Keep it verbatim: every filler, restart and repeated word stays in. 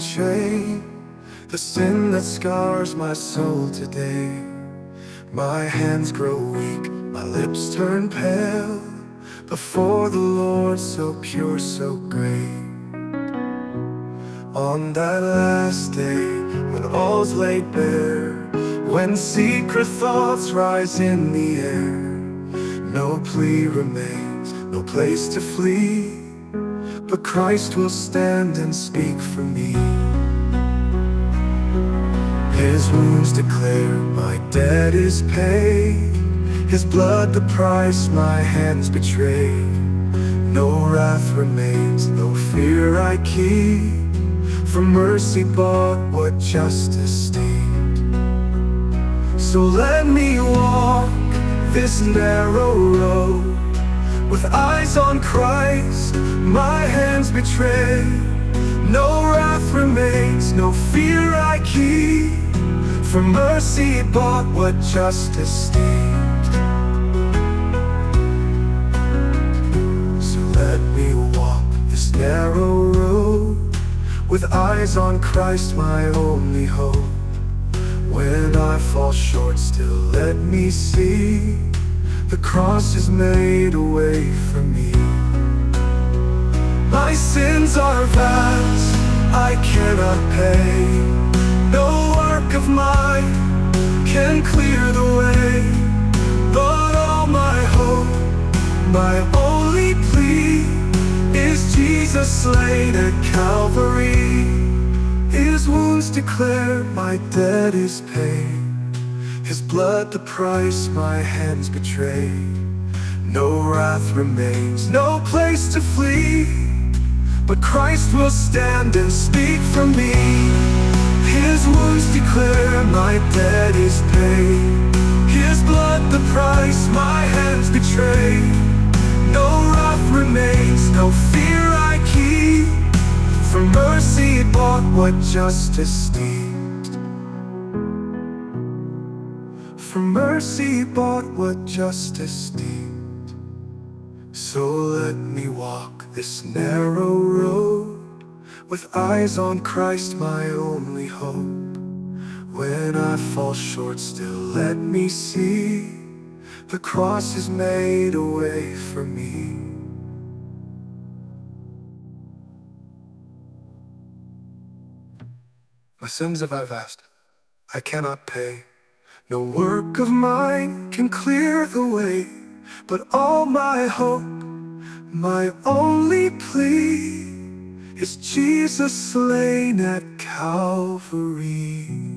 chain, the sin that scars my soul today. My hands grow weak, my lips turn pale, before the Lord so pure, so great. On that last day, when all's laid bare, when secret thoughts rise in the air, no plea remains, no place to flee, but Christ will stand and speak for me. His wounds declare my debt is paid, His blood the price my hands betray. No wrath remains, no fear I keep, for mercy bought what justice stained. So let me walk this narrow road, with eyes on Christ, my hands betray. No wrath remains, no fear I keep, for mercy bought what justice stained. So let me walk this narrow road, with eyes on Christ, my only hope. When I fall short, still let me see the cross is made a way for me. My sins are vast, I cannot pay. No work of mine can clear the way, but all my hope, my only plea, is Jesus slain at Calvary. His wounds declare my debt is paid, His blood the price my hands betray. No wrath remains, no place to flee, but Christ will stand and speak for me. His wounds declare my debt is paid, His blood the price my hands betray. No wrath remains, no fear I keep, for mercy bought what justice deemed. For mercy bought what justice deemed. So let me walk this narrow road, with eyes on Christ, my only hope. When I fall short, still let me see the cross is made a way for me. My sins are vast, I cannot pay. No work of mine can clear the way, but all my hope, my only plea, is Jesus slain at Calvary.